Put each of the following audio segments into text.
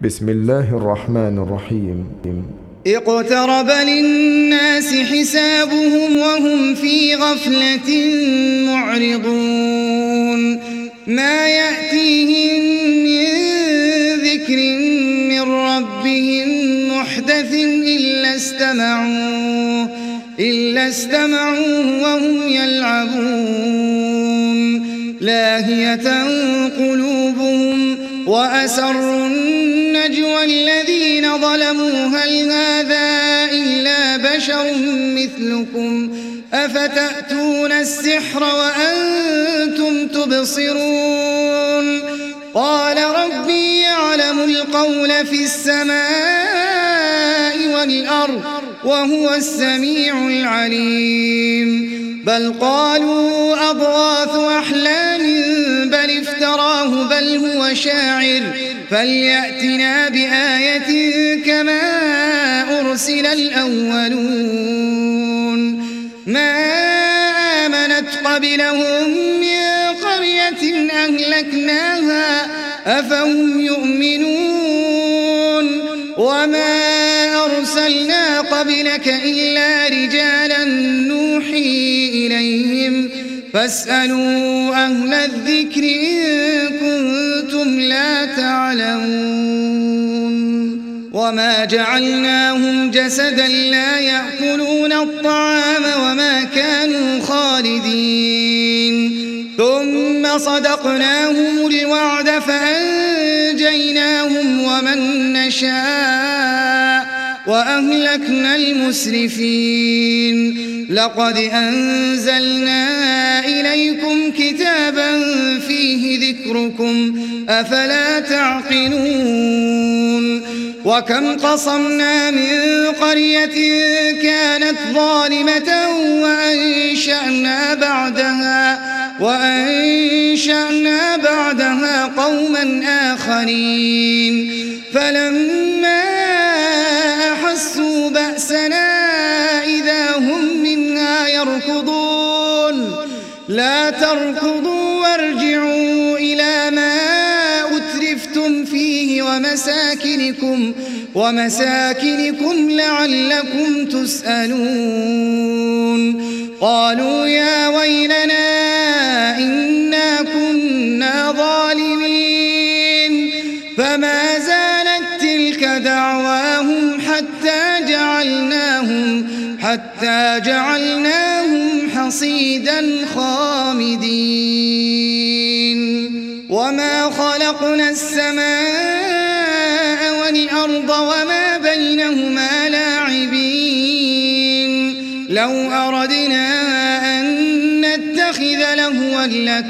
بسم الله الرحمن الرحيم. اقترب للناس حسابهم وهم في غفلة معرضون ما يأتيهم من ذكر من ربهم محدث إلا استمعوه وهم يلعبون لاهية قلوبهم وأسروا النجوى الذين ظلموا هل هذا إلا بشر مثلكم أفتأتون السحر وأنتم تبصرون قال ربي يعلم القول في السماء والأرض وهو السميع العليم بل قالوا أضغاث أحلام بل افتراه بل هو شاعر فليأتنا بآية كما أرسل الأولون ما آمنت قبلهم من قرية أهلكناها أفهم يؤمنون وما أرسلنا قبلك إلا رجالا نوحي إليهم فاسألوا أهل الذكر إن كنتم لا تعلمون وما جعلناهم جسدا لا يأكلون الطعام وما كانوا خالدين ثم صدقناهم الوعد فأنجيناهم ومن نشاء وأهلكنا المسرفين لقد أنزلنا إليكم كتابا فيه ذكركم أفلا تعقلون وكم قصمنا من قرية كانت ظالمة وأنشأنا بعدها قوما آخرين فلما أحسوا بأسنا إذا هم منها يركضون لا تركضوا وارجعوا إلى ما أترفتم فيه ومساكنكم لعلكم تسألون قالوا يا ويلنا إنا كنا ظالمين فما زالت تلك دعواهم حتى جعلناهم حصيدا خامدين وما خلقنا السماء والأرض وما بينهما لاعبين لو أردنا أن نتخذ لهوا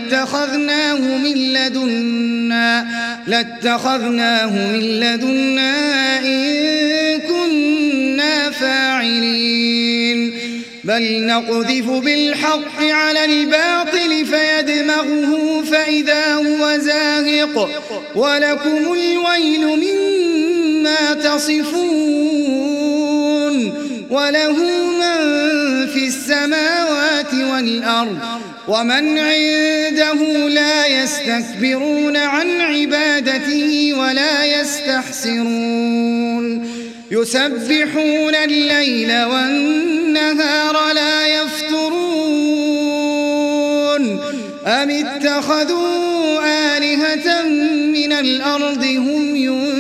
لاتخذناه من لدنا إن كنا فاعلين بل نقذف بالحق على الباطل فيدمغه فإذا هو زاهق ولكم الويل مما تصفون وله من في السماوات والأرض ومن عنده لا يستكبرون عن عبادته ولا يستحسرون يسبحون الليل والنهار لا يفترون أم اتخذوا آلهة من الأرض هم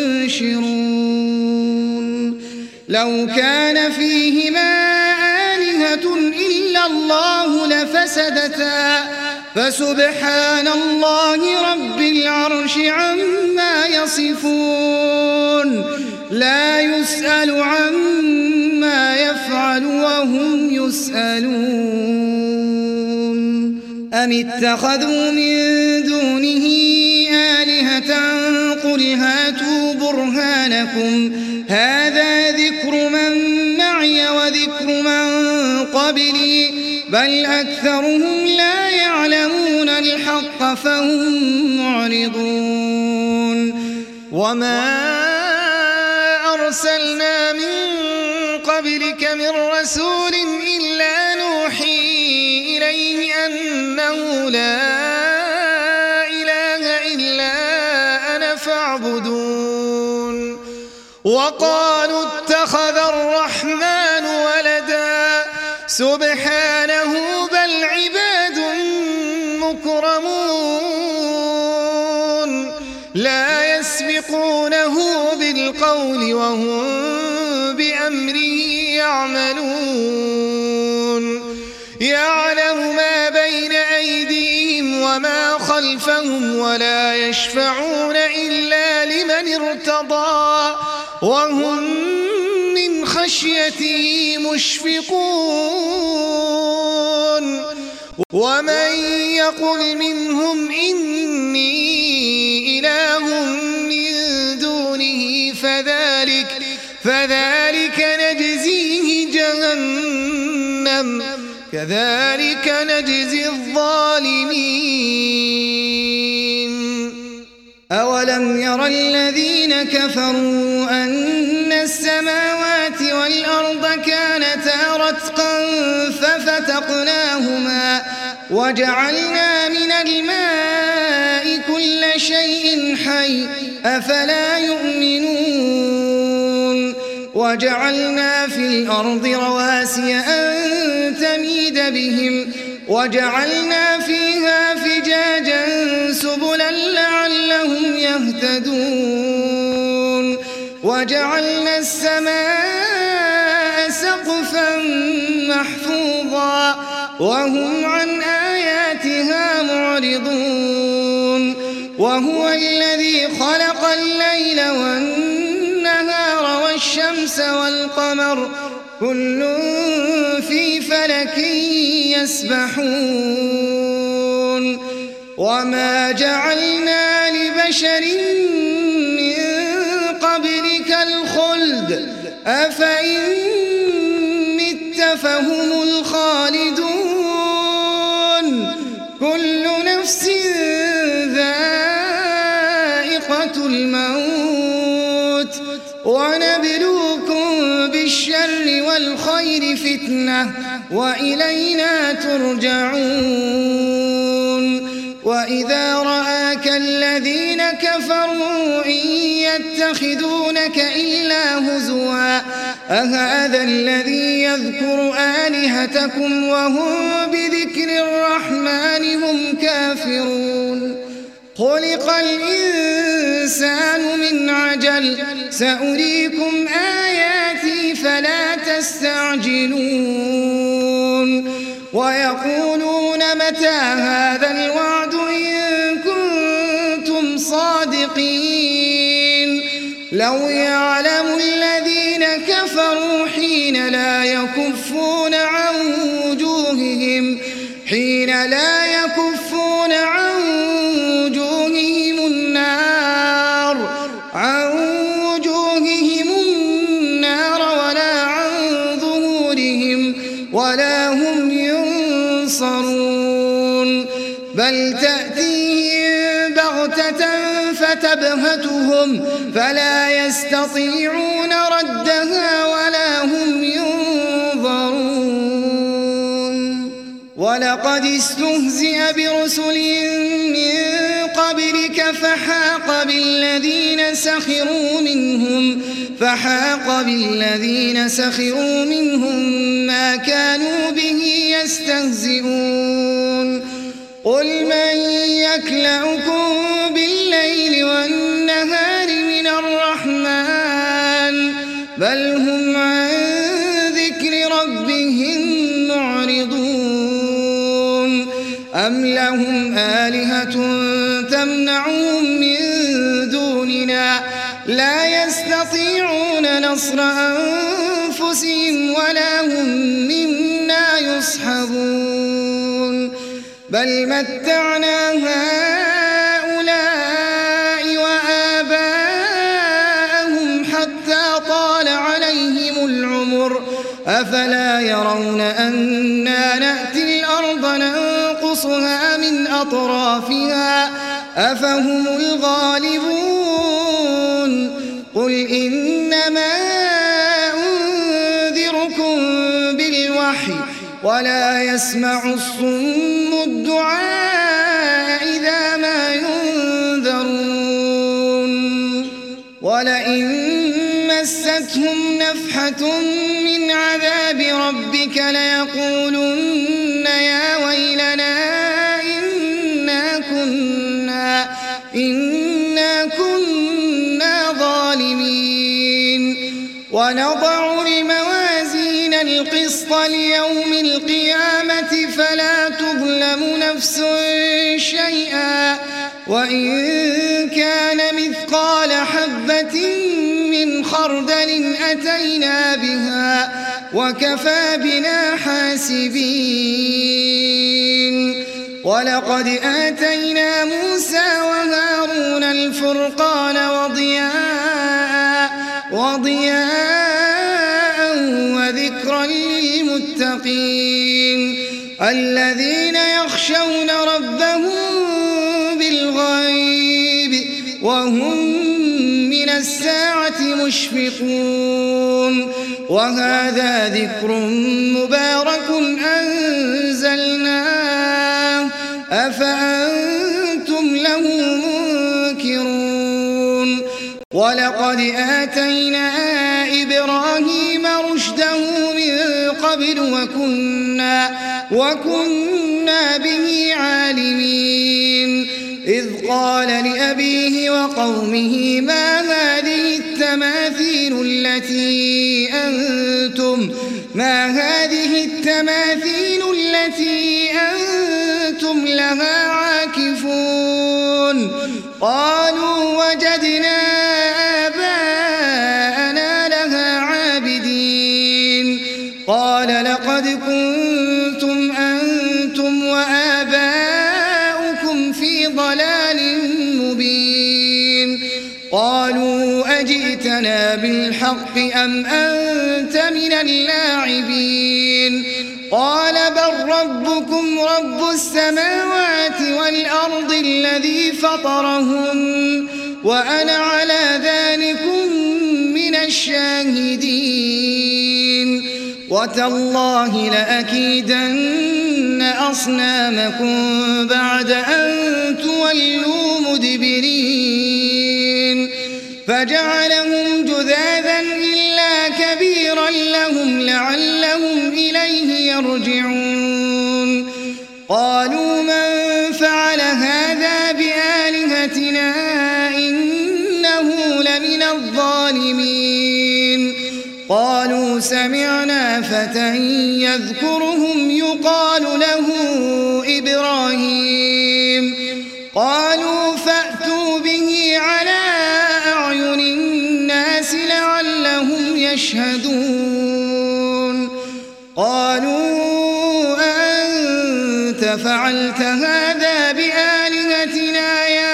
ينشرون لو كان فيهما آلهة إلا الله لفسدتا فسبحان الله رب العرش عما يصفون لا يسأل عما يفعل وهم يسألون أم اتخذوا من دونه آلهة قل هاتوا برهانكم هذا ذكر من معي وذكر من قبلي بل أكثرهم لا يعلمون الحق فهم معرضون وما أرسلنا من قبلك من رسول إلا نوحي إليه أنه لا إله إلا أنا فاعبدون وقالوا اتخذ الرحمن ولدا سبحانه بل عباد مكرمون لا يسبقونه بالقول وهم بأمره يعملون يعلم ما بين أيديهم وما خلفهم ولا يشفعون إلا لمن ارتضى وهم من خشيته مشفقون ومن يقل منهم إني إله من دونه فذلك نجزيه جهنم كذلك نجزي الظالمين أولم ير الذين كفروا أن السماوات والأرض كانتا رتقا ففتقناهما وجعلنا من الماء كل شيء حي أفلا يؤمنون وجعلنا في الأرض رواسي أن تميد بهم وجعلنا فيها فجاجا سبلا لعلهم يهتدون وجعلنا السماء سقفا محفوظا وهم عن آياتها معرضون وهو الذي خلق الليل والنهار والشمس والقمر كل في فلك يسبحون وما جعلنا لبشر من قبلك الخلد أفإن مت فهم الخالدون كل نفس ذائقة الموت ونبلوكم بالشر والخير فتنة وإلينا ترجعون وإذا رآك الذين كفروا إن يتخذونك إلا هزوا أهذا الذي يذكر آلهتكم وهم بذكر الرحمن هم كافرون خلق الإنسان من عجل سأريكم آياتي فلا تستعجلون ويقولون متى هذا الوعد إن كنتم صادقين لو يعلم الذين كفروا حين لا يكفون عن وجوههم النار ولا عن ظهورهم ولا هم ينصرون بل تأتيهم بغتة فتبهتهم فلا يستطيعون ردها ولا هم ينظرون ولقد استهزئ برسل من قبلك فحاق بالذين سخروا منهم ما كانوا به يستهزئون قل من يكلؤكم بالليل والنهار من الرحمن بل هم عن ذكر ربهم معرضون أم لهم آلهة تمنعهم من دوننا لا يستطيعون نصر أنفسهم ولا هم منا يصحبون بل متعنا هؤلاء وآباءهم حتى طال عليهم العمر أفلا يرون أنا نأتي الأرض ننقصها من أطرافها أفهم الغالبون قل إنما أنذركم بالوحي ولا يسمع الصم الدعاء إذا ما ينذرون ولئن مستهم نفحة من عذاب ربك ليقولن يا ويلنا إنا كنا ظالمين. ونضع الموازين القسط ليوم القيامة فلا تظلم نفس شيئا وإن كان مثقال حبة من خردل أتينا بها وكفى بنا حاسبين. ولقد آتينا موسى وهارون الفرقان وضياء وذكرا للمتقين الذين يخشون ربهم بالغيب وهم من الساعة مشفقون. وهذا ذكر مبارك أنزلناه أفأنتم له منكرون. ولقد آتينا إبراهيم رشده من قبل وكنا به عالمين. إذ قال لأبيه وقومه ما هذه التماثيل التي أنتم لها عاكفون. قالوا وجدنا آباءنا لها عابدين. قال لقد كنتم أنتم وآباؤكم في ضلال مبين. قالوا أجئتنا بالحق أم أنت من اللاعبين. قال بل ربكم رب السماوات والأرض الذي فطرهن وأنا على ذلكم من الشاهدين. وتالله لأكيدن أصنامكم بعد أن تولوا مدبرين. فجعلهم جذاذا إلا كبيرا لهم لعلهم إليه يرجعون. قالوا من فعل هذا بآلهتنا إنه لمن الظالمين. قالوا سمعنا فتى يذكرهم يقال له إبراهيم. قالوا فأتوا به على أعين الناس لعلهم يشهدون. قالوا أأنت فعلت هذا بآلهتنا يا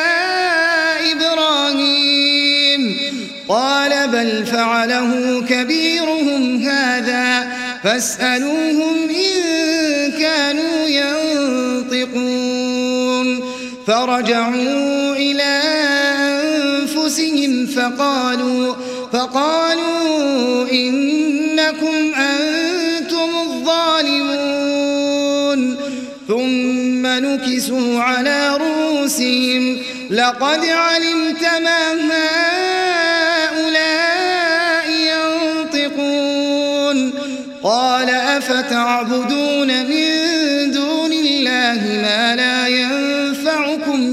إبراهيم؟ قال بل فعله كبيرهم هذا فاسألوهم إن كانوا ينطقون. فرجعوا إلى أنفسهم فقالوا إنكم أنتم الظالمون. ثم نكسوا على رؤوسهم لقد علمت ما هؤلاء ينطقون. قال أفتعبدون من دون الله ما لا ينفعكم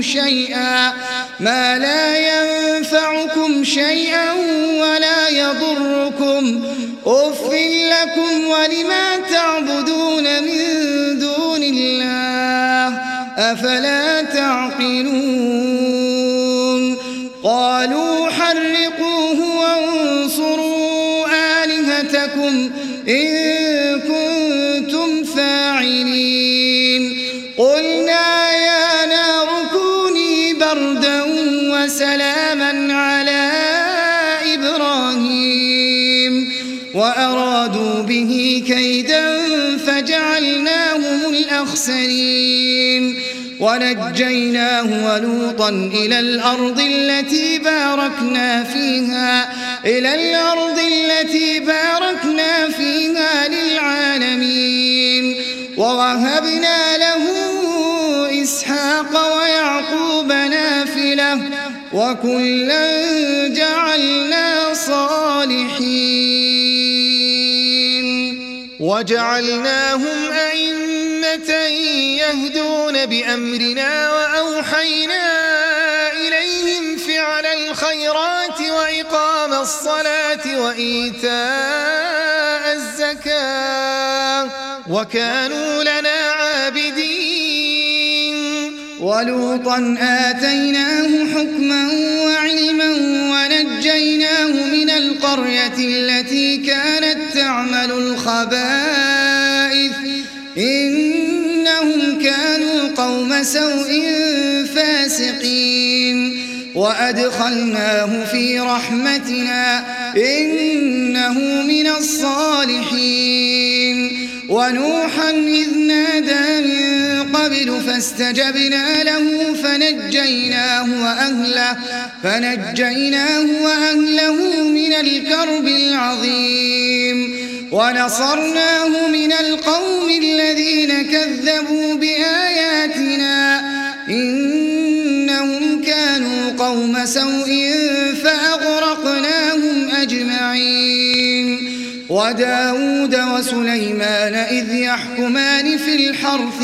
شيئا ولا يضركم أف لكم ولما تعبدون من دون الله أفلا تعقلون. قالوا حرقوه وانصروا آلهتكم إن كنتم فاعلين. قلنا يا نار كوني بردا وسلاما على إبراهيم وأرادوا به كيدا فجعلناهم الأخسرين. ونجيناه ولوطا إلى الأرض التي باركنا فيها للعالمين. ووهبنا له إسحاق ويعقوب نافلة وكلا جعلنا صالحين. وجعلناهم أئمة يهدون بأمرنا وأوحينا إليهم فعل الخيرات وإقام الصلاة وإيتاء الزكاة وكانوا لنا عابدين. ولوطا آتيناه حكما وعلما ونجيناه من القرية التي كانت تعمل الخبائث إنهم كانوا قوم سوء فاسقين. وأدخلناه في رحمتنا إنه من الصالحين. ونوحا إذ نادى من قبل فاستجبنا له فنجيناه وأهله من الكرب العظيم. ونصرناه من القوم الذين كذبوا بآياتنا إنهم كانوا قوم سوء فأغرقناهم أجمعين. وداود وسليمان إذ يحكمان في الحرث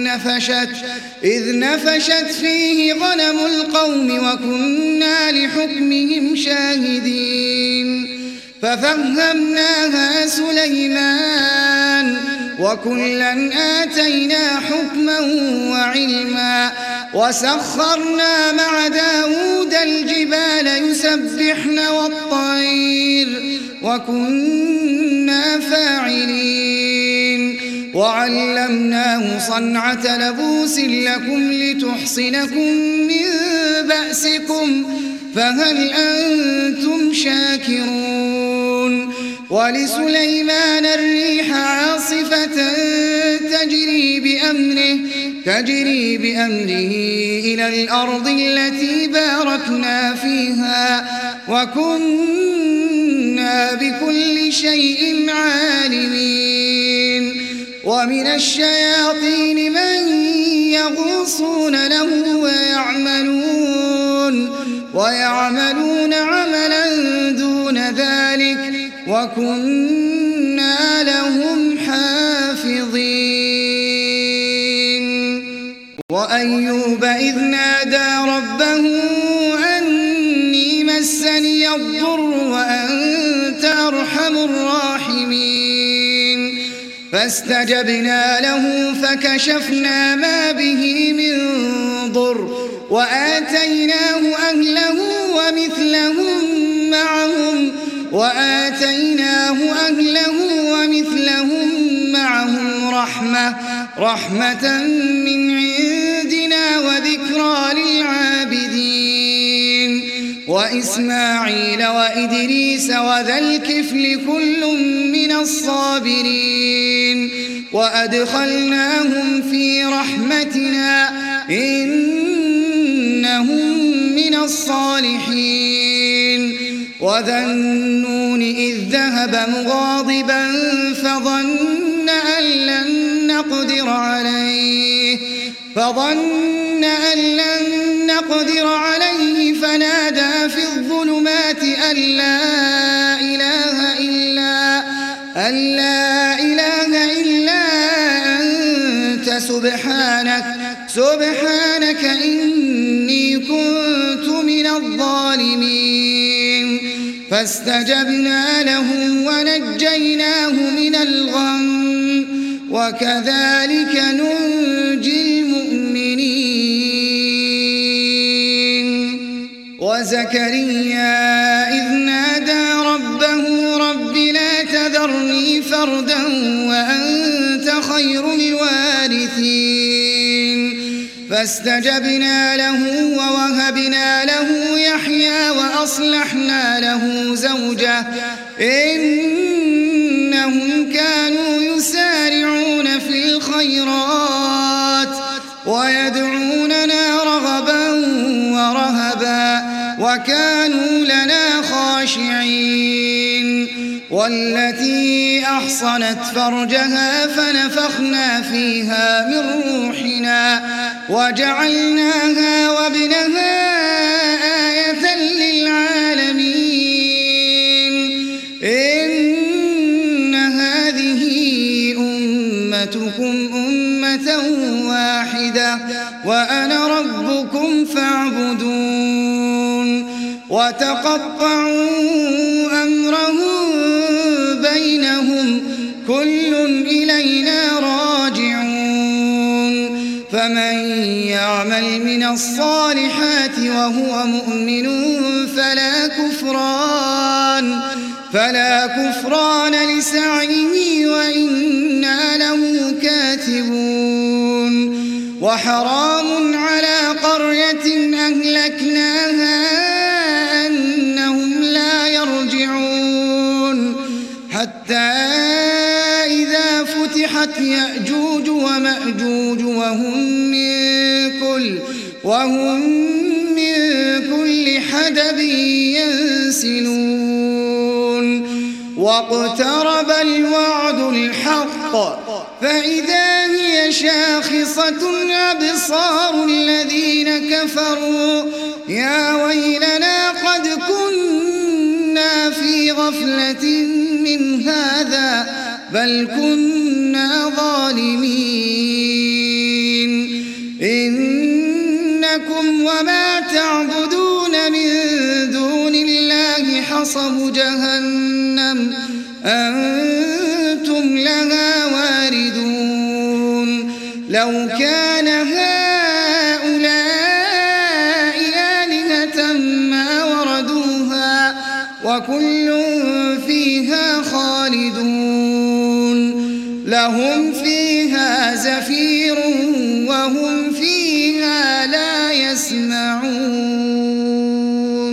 إذ نفشت فيه غنم القوم وكنا لحكمهم شاهدين. ففهمناها سليمان وكلا آتينا حكما وعلما. وسخرنا مع داود الجبال يسبحن والطير وكنا فاعلين. وعلمناه صنعة لبوس لكم لتحصنكم من بأسكم فهل أنتم شاكرون. ولسليمان الريح عاصفة تجري بأمره إلى الأرض التي باركنا فيها وكنا بكل شيء عالمين. ومن الشياطين من يغوصون له ويعملون عملا دون ذلك وكنا لهم حافظين. وأيوب إذ نادى ربه أني مسني الضر وأنت أرحم الراحمين. فاستجبنا له فكشفنا ما به من ضر وآتيناه أهله ومثلهم معهم رحمة من عندنا وذكرى للعابدين. وإسماعيل وإدريس وذا الكفل كل من الصابرين. وأدخلناهم في رحمتنا إنهم من الصالحين. وذا النون إذ ذهب مغاضبا فظن أن لن نقدر عليه فنادى في الظلمات أن لا إله إلا أنت سبحانك إني كنت من الظالمين. فاستجبنا له ونجيناه من الغم وكذلك ننجي المؤمنين. وزكريا إذ نادى ربه رب لا تذرني فردا وأنت خير الوارثين. فاستجبنا له ووهبنا له يحيى وأصلحنا له زوجه إنهم كانوا يسارعون في الخيرات ويدعوننا رغبا ورهبا وكانوا لنا خاشعين. والتي أحصنت فرجها فنفخنا فيها من روحنا وجعلناها وابنها آية للعالمين. إن هذه وتقطعوا أمرهم بينهم كل إلينا راجعون فمن يعمل من الصالحات وهو مؤمن فلا كفران لسعيه وإنا له كاتبون وحرام على قرية أهلكناها أنهم لا يرجعون حتى إذا فتحت يأجوج ومأجوج وهم من كل حدب ينسلون واقترب الوعد الحق فإذا هي شاخصة أبصار الذين كفروا يا ويلنا قد كنا في غفلة من هذا بل كنا ظالمين إنكم وما تعبدون من دون الله حصب جهنم أنتم لها واردون لو كان هؤلاء آلهة ما وردوها وكل فيها خالدون لهم فيها زفير وهم فيها لا يسمعون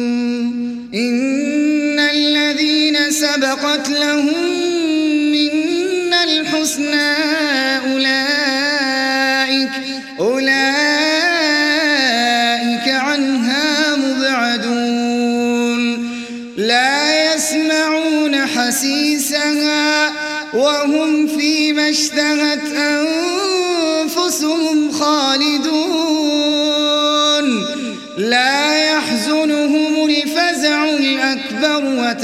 إن الذين سبقت لهم منا الحسنى أولئك عنها مبعدون لا يسمعون حسيسها وهم فيما اشتهت أنفسهم خالدون لا يحزنهم الفزع الأكبر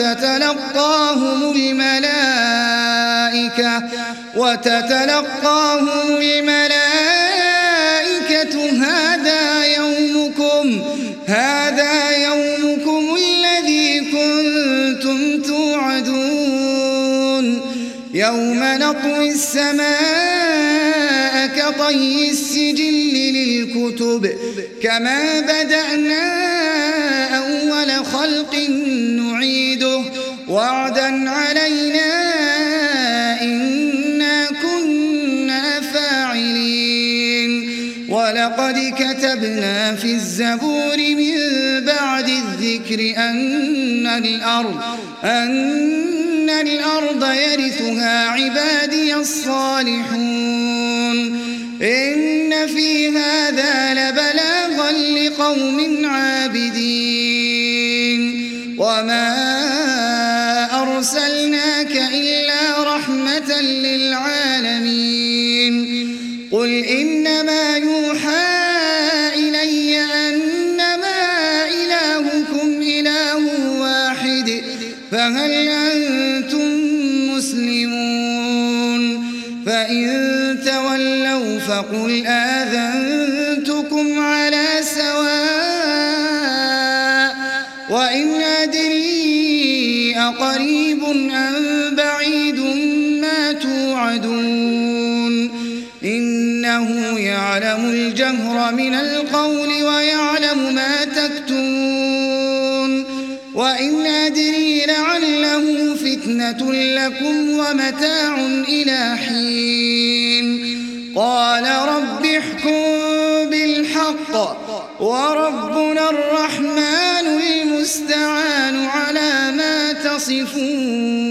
وتتلقاهم الملائكة هذا يومكم الذي كنتم توعدون يوم نطوي السماء كطي السجل للكتب كما بدأنا أول خلق نعيده وعدا علينا إنا كنا فاعلين ولقد كتبنا في الزبور من بعد الذكر أن الأرض يرثها عبادي الصالحون إن في هذا لبلاغا لقوم عابدين وما أرسلناك إلا رحمة للعالمين قل إنما يوحى إلي أنما إلهكم إله واحد فهل أنتم مسلمون فإن تولوا فقل آذنتكم على سواء وإن أدري أقريب أم بعيد ما توعدون إنه يعلم الجهر من القول ويعلم ما تكتمون وإن أدري لعله فتنة لكم ومتاع إلى حين قال رب احكم بالحق وربنا الرحمن المستعان على ما تصفون